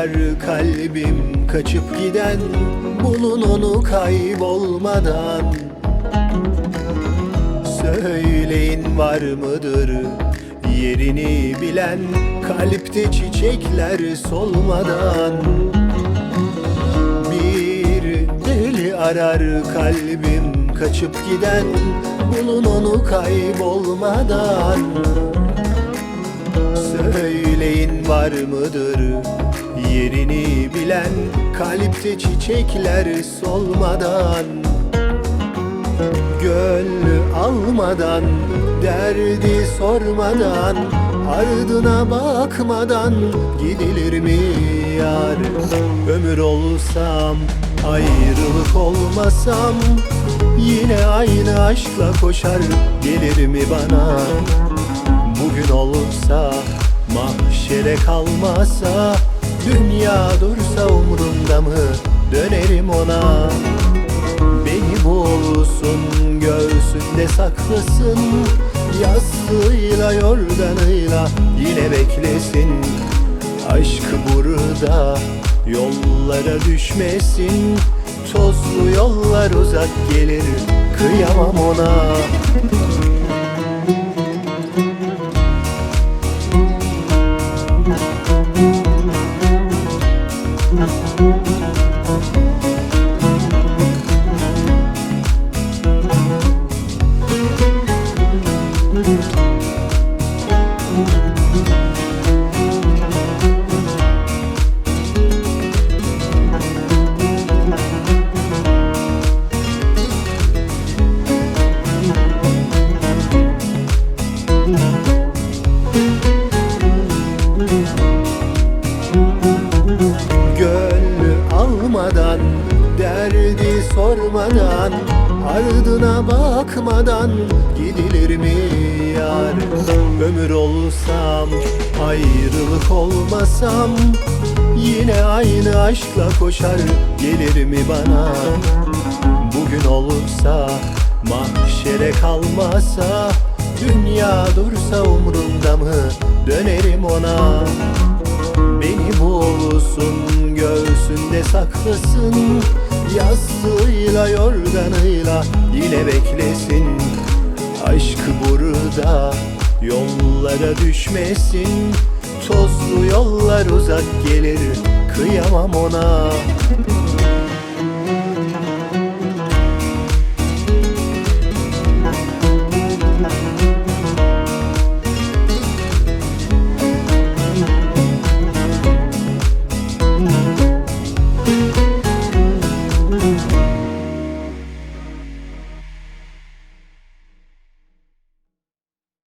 arar kalbim kaçıp giden, bulun onu kaybolmadan. Söyleyin var mıdır yerini bilen, kalpte çiçekler solmadan. Bir deli arar kalbim kaçıp giden, bulun onu kaybolmadan. Söyleyin var mıdır yerini bilen, kalpte çiçekler solmadan. Gönlü almadan, derdi sormadan, ardına bakmadan gidilir mi yar? Ömür olsam, ayrılık olmasam, yine aynı aşkla koşar gelir mi bana? Bugün olsa, mahşere kalmasa, dünya dursa umrunda mı, dönerim ona. Beni bulsun, göğsünde saklasın, yastığıyla yorganıyla yine beklesin. Aşkı burada yollara düşmesin, tozlu yollar uzak gelir, kıyamam ona. Gönlü almadan, derdi sormadan, ardına bakmadan gidilir mi yar? Ömür olsam, ayrılık olmasam, yine aynı aşkla koşar gelir mi bana? Bugün olursa, mahşere kalmasa, dünya dursa umrumda mı, dönerim ona. Beni bulsun, göğsünde saklasın, yastığıyla yorganıyla yine beklesin. Aşkı burada yollara düşmesin, tozlu yollar uzak gelir, kıyamam ona.